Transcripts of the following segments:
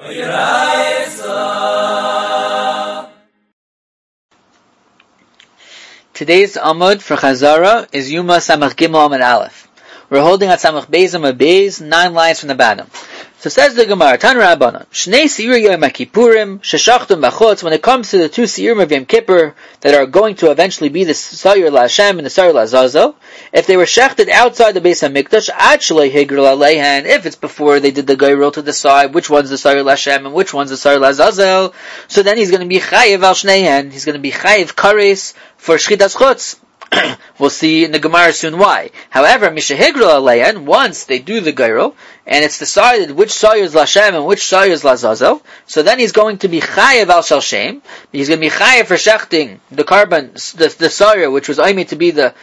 Today's Amud for Chazara is Yuma Samach Gimel Amud Aleph. We're holding at Samach Beis Amud Beis, 9 lines from the bottom. So says the Gemara, Tan Rabbanan, Shnei Seir Yom HaKippurim, Sheshachtum Bachutz, when it comes to the two Seirim of Yom Kippur, that are going to eventually be the Seir LaHashem and the Seir LaZazel, if they were shechted outside the Beis HaMikdash, Ad Shalei Higrul Aleihan, if it's before they did the Geirul to decide which one's the Seir LaHashem and which one's the Seir LaZazel, so then he's going to be Chayiv Al Shneihen, he's going to be Chayiv Kares for Shchitas Chutz. We'll see in the Gemara soon why. However, Mishahigrul Aleihan, once they do the Geirul, and it's decided which Sayer is Lashem and which Sayer is Lazazel, so then he's going to be Chayev al Shal Shem. He's going to be Chayev for shechting the carbon, the Sayer, which is Aimid to be the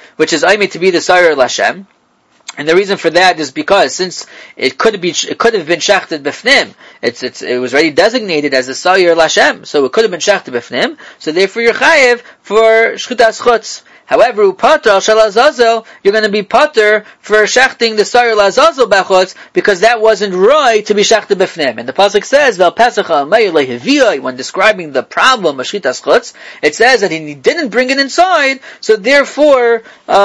Sayer Lashem. And the reason for that is because since it could have been shechted b'fnim, it was already designated as a Sayer Lashem, so it could have been shechted b'fnim. So therefore, you're Chayev for Shchitas Chutz. However, upater al shel Azazel, you're going to be pater for shechting the Sayer Lazazel b'chutz, because that wasn't right to be shechted b'fnim. And the pasuk says, "Vel Pesach al-Meir lehiviyah," when describing the problem of shchitas chutz, it says that he didn't bring it inside. So therefore,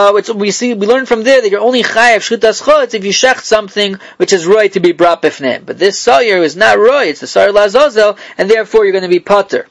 we learn from there that you're only chayav shchitas chutz if you shecht something which is right to be brought b'fnim. But this Sayer is not right; it's the Sayer Lazazel, and therefore you're going to be pater.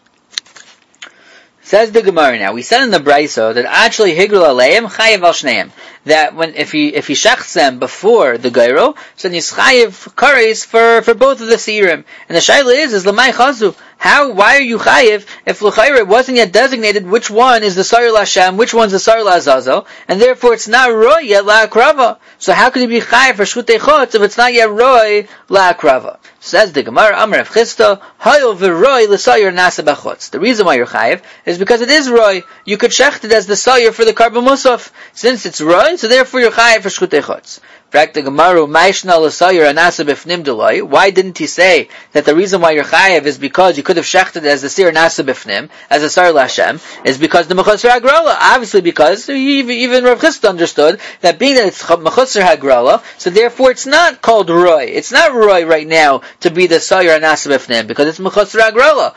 Says the Gemara now, we said in the Braiso that actually Higrul Aleim Chayiv Al Shneim, that if he shechts them before the Geirul, so then he's Chayiv Kares for both of the Seirim. And the Shaila is Lamai Chazu. Why are you Chayiv if L'chayra it wasn't yet designated which one is the Sayer LaHashem, which one's the Sayer LaZazel, and therefore it's not Roy yet La'akrava. So how could he be Chayiv for Shchutei Chutz if it's not yet Roy La'akrava? Says the Gemara, Amar Rav Chisda, Hayol v'Roy l'Sayer Nasa B'chutz. The reason why you're Chayiv is because it is Roy. You could shecht it as the Sayer for the Karban Musaf. Since it's Roy, so therefore you're Chayiv for Shchutei Chutz. Why didn't he say that the reason why you're chayav is because you could have shechted as the Seir Nasa B'fnim, as a Sayer LaHashem, is because the Mechusar Hagrala? Obviously because even Rav Chisda understood that being that it's Mechusar Hagrala, so therefore it's not called Roy. It's not Roy right now to be the Sayer Nasa B'fnim, because it's Mechusar Hagrala.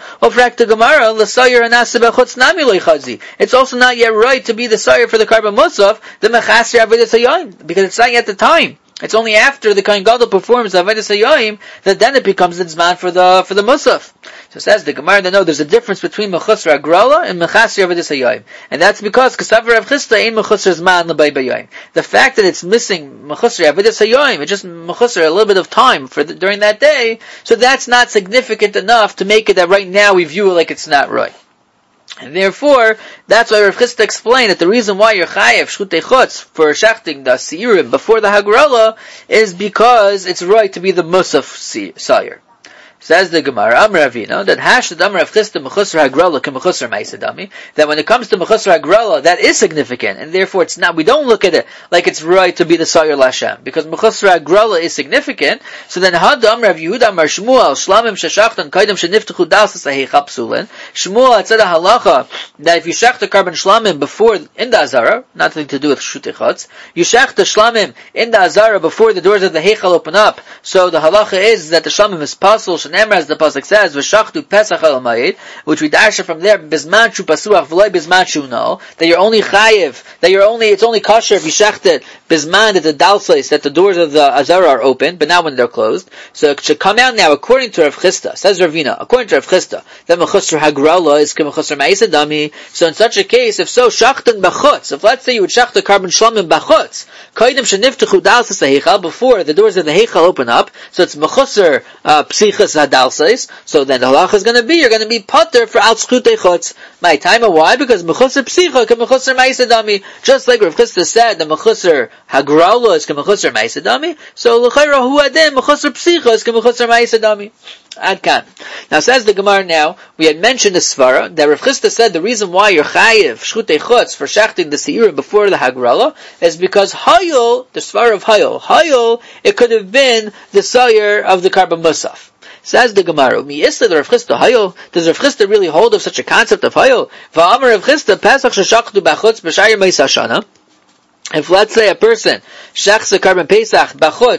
It's also not yet right to be the Sayer for the Karban Musaf, the Mechasir Avodas Hayom, because it's not yet the time. It's only after the Kohen Gadol performs Avodas Hayom that then it becomes the Zman for the Musaf. So says the Gemara, no, there's a difference between Mechusar Hagrala and Mechasir Avodas Hayom. And that's because Kasav Rav Chisda ain't Mechusar Zman l'bay bayom. The fact that it's missing Mechusar Avodas Hayom, it's just Mechusar a little bit of time during that day, so that's not significant enough to make it that right now we view it like it's not right. And therefore, that's why Rav Chisda explained that the reason why you're chayav shchutei chutz for shechting the seirim before the hagrala is because it's right to be the musaf sayer. Says the Gemara, Amar Ravina, that Hashad Amar Rav Chisda Mechusar Hagrala ke Mechusar Maisadami, that when it comes to Mechusar Hagrala, that is significant, and therefore it's not, we don't look at it like it's right to be the Sayer LaHashem, because Mechusar Hagrala is significant, so then Had Amar Rav Yehuda Amar Shmuel, Shlamim Sheshachtan Kaidam Sheniftachu Dalsas Aheicha Psulin, Shmuel had said a halacha, that if you shech the carbon Shlamim before, in the Azara, nothing to do with Shutei Chutz, you shech the Shlamim in the Azara before the doors of the Heichal open up, so the halacha is that the Shlamim is pasul, as the pasuk says, "V'shachtu Pesach al Ma'id," which we dash from there, "Bizman shu pasuach v'loy bizman shu no," that you're only chayiv, it's only kosher if you shecht it bizman at the dalsais, that the doors of the Azara are open, but not when they're closed. So it should come out now, according to Rav Chisda, says Ravina, according to Rav Chisda, that Mechusar Hagrala is Mechusar Maisadami. So in such a case, if so, shachtan b'chutz, if let's say you would shecht the carbon shlamim b'chutz, kaidem sheniftachu dalsas ha'heichal, before the doors of the heichal open up, so it's Mechusar psichas hadalsais, so then the halacha is going to be, you're going to be pater for al shchutei chutz. My time, why? Because Mechusar psicha ke Mechusar Maisadami, just like Rav Chisda said, the Mechusar Hagrala is ke Mechusar Maisadami, so l'chayra hu adem Mechusar psicha is ke Mechusar Maisadami. Adkan. Now says the Gemara now, we had mentioned the Svara, that Rav Chisda said the reason why you're chayiv shchutei chutz for shechting the seirim before the Hagrala is because Hayol, the Svara of Hayol, it could have been the Sayer of the Karban Musaf. Says the Gemara, Mi Isla Rav Chisda Hayol, does Rav Chisda really hold of such a concept of Hayol? Va'amar Rav Chisda, Pesach sheshachtu b'chutz b'shayir meis hashana. If let's say a person shechs a carbon Pesach b'chutz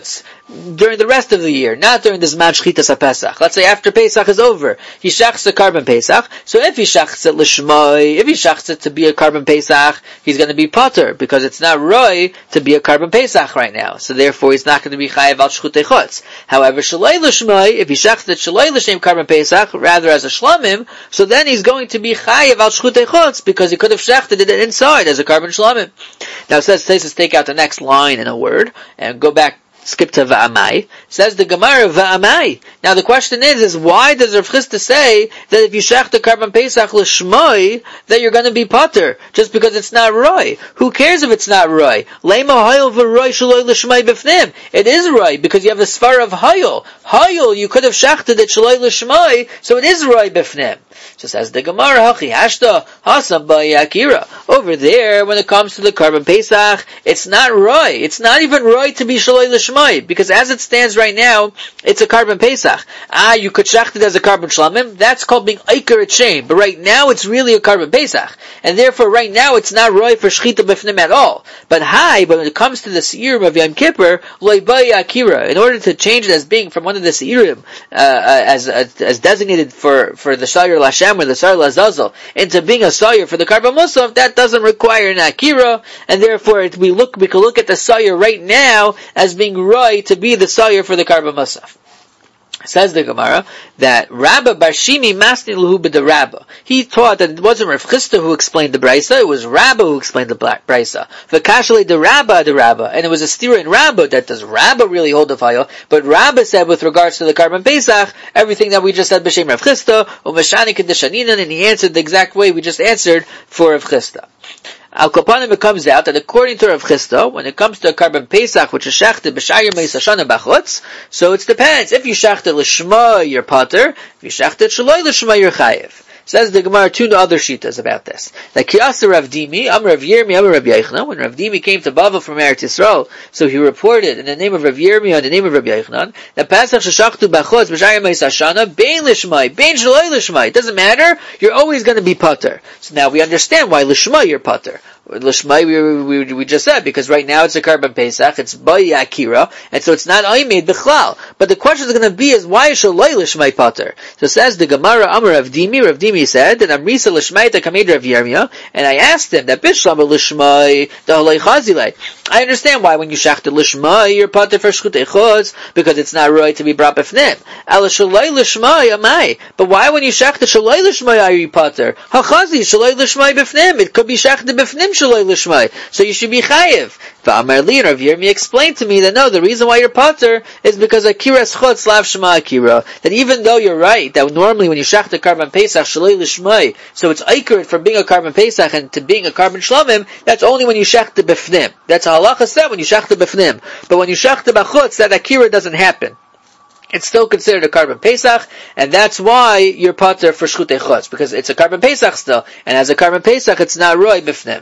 during the rest of the year, not during the Zman Shchitas HaPesach. Let's say after Pesach is over, he shachs a carbon Pesach, so if he shachs it l'shmoi, if he shachs it to be a carbon Pesach, he's going to be potter, because it's not roi to be a carbon Pesach right now, so therefore he's not going to be chayav al shchutei chutz. However, shalei l'shmoi, if he shachs it shalei l'shem carbon Pesach, rather as a shlamim, so then he's going to be chayav al shchutei chutz, because he could have shachted it inside as a carbon shlamim. Now it says, let's take out the next line in a word, and go back, skip to va'amai. Says the Gemara, va'amai. Now the question is why does Rav Chisda say that if you shach the carbon pesach l'shmoi, that you're going to be potter, just because it's not roi? Who cares if it's not roi? Lema hayol v'roi shaloi l'shmoi b'fnim. It is roi, because you have a svar of hayol. Hayol, you could have shachted it shaloi l'shmoi, so it is roi b'fnim. So says the Gemara, hachi hashta hasam ba'yakira. Over there, when it comes to the carbon pesach, it's not roi. It's not even roi to be shaloi l'shmoi, because as it stands right now, it's a carbon pesach. You could shacht it as a carbon shlamim. That's called being aiker at shame. But right now, it's really a carbon pesach, and therefore, right now, it's not roi for shchita b'fnim at all. But when it comes to the seirim of Yom Kippur, loy ba'yakira. In order to change it as being from one of the seirim as designated for the shayir Lashem or the shayir Lazazel into being a shayir for the carbon musaf, that doesn't require an akira, and therefore we can look at the shayir right now as being roi to be the shayir for the carbon musaf. Says the Gemara that Rabba Bar Shimi Masni Lahu B'Darabba. He taught that it wasn't Rav Chisda who explained the Brisa, it was Rabba who explained the Brisa. V'kashale the Rabba, and it was a stira in Rabba that does Rabba really hold the file, but Rabba said with regards to the carbon Pesach, everything that we just said b'shem Rav Chisda, u'mashani kedeshaninan, and he answered the exact way we just answered for Rav Chisda. Al Kapanim, it comes out that according to Rav Chisda, when it comes to a carbon Pesach, which is shachted b'shayir meis hashana b'chutz, so it depends. If you shachted l'shma, you're potter. If you shachted shaloi l'shma, you're chayiv. Says the Gemara two other shitas about this. Like Kiyasa Rav Dimi, Am Rav Yirmi, Am Rav Yochanan. When Rav Dimi came to Bavel from Eretz Yisrael, so he reported in the name of Rav Yirmi and the name of Rav Yochanan that Pesach sheshachtu b'chutz b'shayir meis hashana bein l'shmai, bein shaloi l'shmai. It doesn't matter. You're always going to be potter. So now we understand why l'shma you're potter. L'shmai we just said, because right now it's a carbon pesach, it's bayi akira, and so it's not aimed b'chlal. But the question is going to be is why is shaloi l'shmai potter? So says the Gemara, Amar Rav Dimi said that Amrisa l'shmai takamid Rav Yirmiyah, and I asked him that bishlam l'shmai dahalei chazilei. I understand why when you shachted l'shmai you're potter for shchutei chutz, because it's not right to be brought b'fnim. Ala shaloi l'shmai amai. But why when you shachted shaloi l'shmai are you potter? Hachazi shaloi l'shmai b'fnim. It could be shachted b'fnim. So you should be chayiv. V'amar li, Rav Yirmi explained to me that no, the reason why you're potter is because akiras chutz lav shema akira. That even though you're right, that normally when you shach the carbon pesach shaloi l'shmai, so it's accurate from being a carbon pesach and to being a carbon shlamim, that's only when you shach the b'fnim. That's how halacha said when you shach the b'fnim. But when you shach the b'chutz, that akira doesn't happen. It's still considered a carbon pesach, and that's why you're potter for shchutei chutz, because it's a carbon pesach still, and as a carbon pesach, it's not roi b'fnim.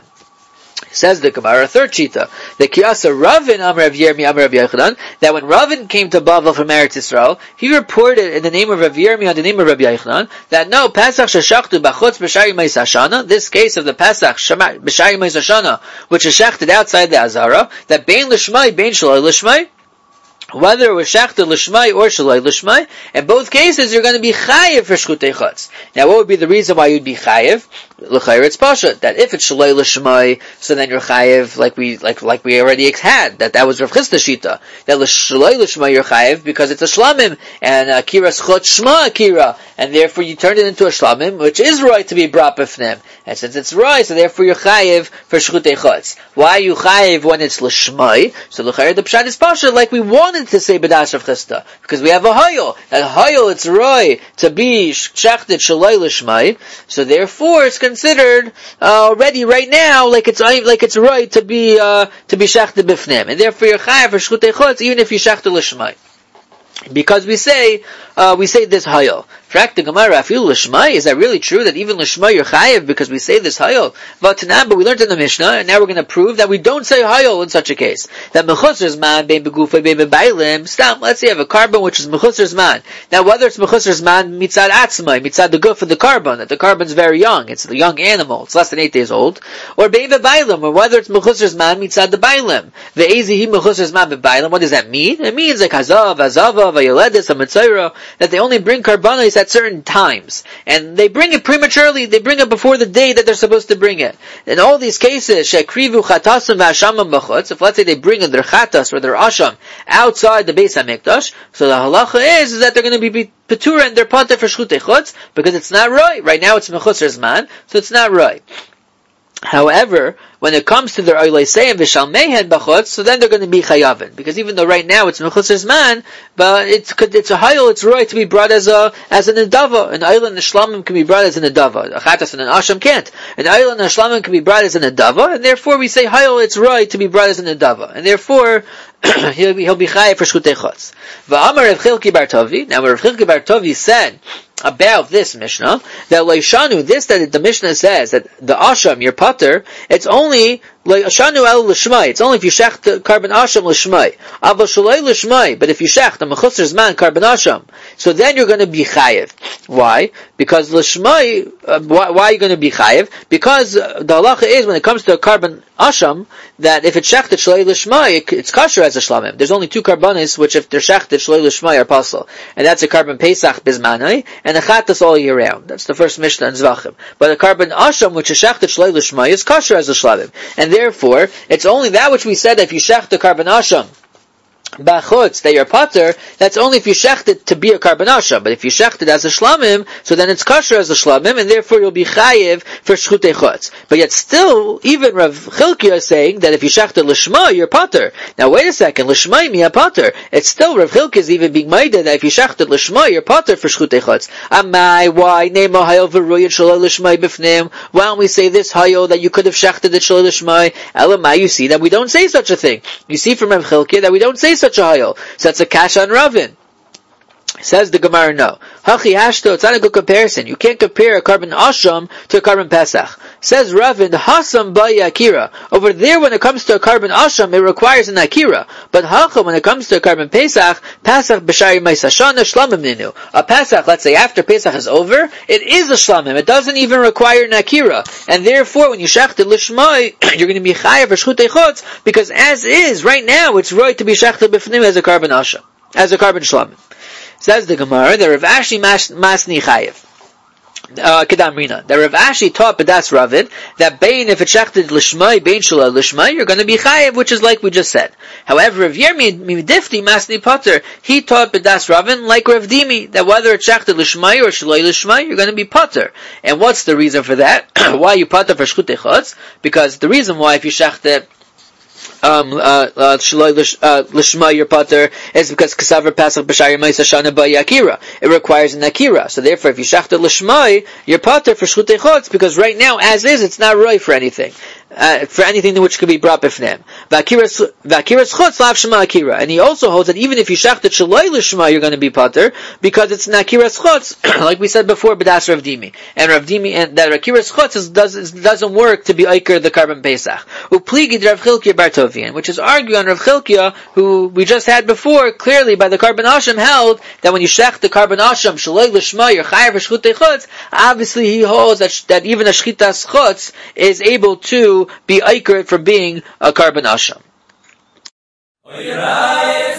Says the Gemara, third shita, the Kiyasa Ravin Amar Rav Yirmi Amar Rav Yochanan, that when Ravin came to Bavel from Eretz Yisrael, he reported in the name of Rav Yirmi and the name of Rav Yochanan that no, Pesach sheshachtu b'chutz b'shayir meis hashana, this case of the Pesach b'shayir meis hashana, which is shachted outside the Azara, that bein l'shmai, bein shaloi l'shmai, whether it was shachted l'shmai or shaloi l'shmai, in both cases you're going to be chayiv for shchutei chutz. Now what would be the reason why you'd be chayiv? L'chayr it's pasha, that if it's shaloi l'shmai, so then you're chayiv like we already had, that was Rav Chisda shita, that shaloi l'shmai you're chayiv because it's a shlamim, and akiras chutz shma akira, and therefore you turn it into a shlamim, which is right to be brought b'fnim. And since it's right, so therefore you're chayiv for shchutei chutz. Why are you chayiv when it's l'shmai? So l'chayr the pshat is pasha, like we wanted to say b'das Rav Chisda, because we have a hayol. That hayol it's roi to be shachted shaloi l'shmai, so therefore it's considered already right now like it's roi to be shachted b'fnim, and therefore you're chayav for shchutei chutz even if you shachted l'shmai. Because we say this hayol. Is that really true that even l'shma you're chayev because we say this hayol? But we learned in the Mishnah, and now we're going to prove that we don't say hayol in such a case. That mechusar zman bein begufay bein bebailim. Stop. Let's say you have a carbon which is mechusar zman. Now whether it's mechusar zman mitzad atzmai, mitzad the guf of the carbon, that the carbon's very young, it's a young animal, it's less than 8 days old, or bein bebailim, or whether it's mechusar zman mitzad the bailim. The ezihi mechusar zman bebailim. What does that mean? It means like hazav, azava, vayoledis, a that they only bring karbanos at certain times. And they bring it prematurely, they bring it before the day that they're supposed to bring it. In all these cases, shekrivu chatasam v'ashamam b'chutz, if let's say they bring in their chatas or their asham outside the Beis HaMikdash, so the halacha is that they're going to be petura and they're pater for shchutei chutz, because it's not right. Right now it's mechusar zman, so it's not right. However, when it comes to their oileisei and v'shalmehen b'chutz, so then they're going to be chayavin, because even though right now it's mechusar zman, but it's a hayol, it's right to be brought as an nedava. An oil and a shlamim can be brought as an nedava. A chatas and an asham can't. An oil and a shlamim can be brought as an nedava, and therefore we say hayol, it's right to be brought as an nedava, and therefore he'll be chayav for shchutei chutz. V'amar Rav Chilki bar Tovi. Now Rav Chilki bar Tovi said about this Mishnah, that Leishanu, that the Mishnah says that the asham, your pater, it's only Leishanu el l'shmai. It's only if you shech the carbon asham l'shmai. Aval shalei l'shmai. But if you shech the mechusar zman carbon asham, so then you're going to be chayev. Why? Because l'shmai. Why are you going to be chayev? Because the halacha is when it comes to a carbon asham that if it's shechted shalei l'shmai, it's kosher as a shlamim. There's only two carbonis which if they're shechted shalei l'shmai are possible, and that's a carbon pesach bismanai and a chatas all year round. That's the first Mishnah in Zvachim. But a carbon asham which is shechted shalei l'shmai is kosher as a shlamim, and therefore it's only that which we said that if you shech the carbon asham bachutz that you're pater, that's only if you shecht it to be a carbon asham. But if you shecht it as a shlamim, so then it's kosher as a shlamim, and therefore you'll be chayev for shchutei chutz. But yet still, even Rav Chilki is saying that if you shecht it l'shma, you're pater. Now wait a second, l'shma mi a pater. It's still Rav Chilki is even being made that if you shecht it l'shma, you're pater for shchutei chutz. Amai, why nemo hayol v'ruyet shaloi l'shma b'fnim? Why don't we say this hayol that you could have shechted it shaloi l'shma? Elamai, you see that we don't say such a thing. You see from Rav Chilki that we don't say such a hayol. So that's a kash on Ravin. Says the Gemara, no. Hachi hashto, it's not a good comparison. You can't compare a carbon asham to a carbon pesach. Says Ravin, hasam bayi akira. Over there, when it comes to a carbon asham, it requires an akira. But hacha, when it comes to a carbon pesach, pesach b'shari ma'isashana shlamim ninu. A pesach, let's say after pesach is over, it is a shlamim. It doesn't even require an akira. And therefore, when you shechted l'shmai, you're going to be chayav for shchutei chutz, because as is, right now, it's right to be shechted b'fnim as a carbon asham, as a carbon shlamim. Says the Gemara, that Rav Ashi masni chayev. Kedam Rina. That Rav Ashi taught B'das Ravid that Bain, if it's shechted l'shmai, Bain shalal l'shmai, you're going to be chayev, which is like we just said. However, Rav Yirmi Midifti masni pater, he taught B'das Ravin like Rav Dimi, that whether it's shechted l'shmai or shalai l'shmai, you're going to be pater. And what's the reason for that? Why you pater for shchutei chutz? Because the reason why if you shechted l'shma your pater is because kasaver pasach b'shari ma'isa shana ba'yakira. It requires an akira. So therefore, if you shachta l'shma, your pater for shchutei chutz, because right now, as is, it's not right for anything. For anything which could be brought b'fnem. V'akiras chutz lav shema akira. And he also holds that even if you shachta shaloi l'shma, you're going to be pater, because it's an akiras chutz, like we said before, b'das Rav Dimi. And Rav Dimi, and that akiras chutz doesn't work to be aiker the carbon pesach. Upligid Rav Chilki bar Tovian, which is arguing on Rav Chilkia, who we just had before, clearly by the carbon asham held that when you shech the carbon asham shaloi l'shma, you're chayav for shchutei chutz. Obviously, he holds that even a shchitas chutz is able to be aiker for being a carbon asham.